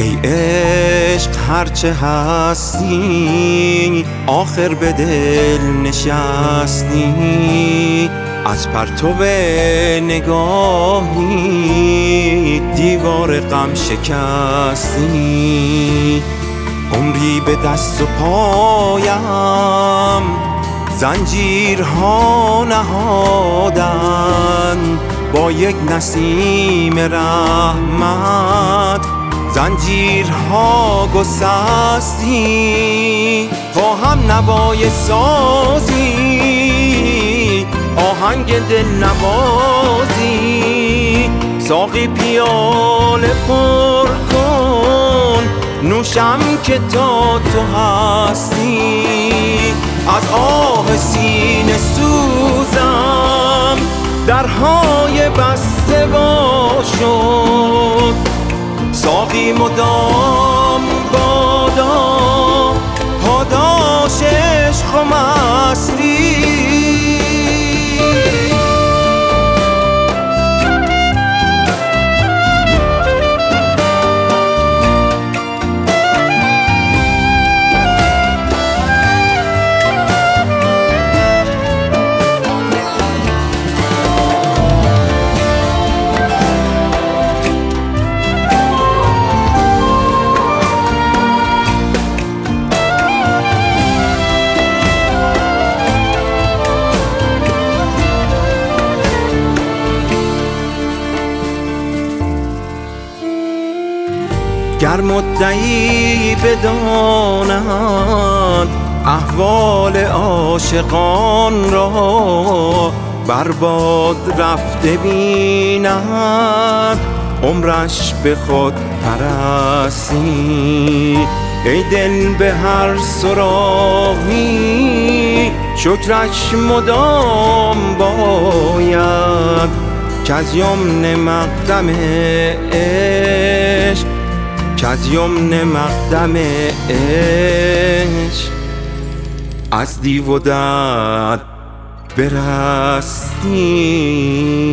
ای عشق هرچه هستی آخر به دل نشستی، از پرتو نگاهی دیوار غم شکستی. عمری به دست و پایم زنجیرها نهادن، با یک نسیم رحمت زنجیرها گسستی. خواهم نوای سازی آهنگ دل نوازی، ساقی پیاله پر کن نوشم که تا تو هستی. از آه سینه سوزم درهای بسته وا شد، ساقی مدام بادا پاداش عشق و مستی. گر مدعی بداند احوال عاشقان را، بر باد رفته بیند عمرش به خود پرستی. ای دل به هر سراغی شکرش مدام باید، کز یمن مقدم عشق کز یمن مقدم عشق از دیو و دد برستی.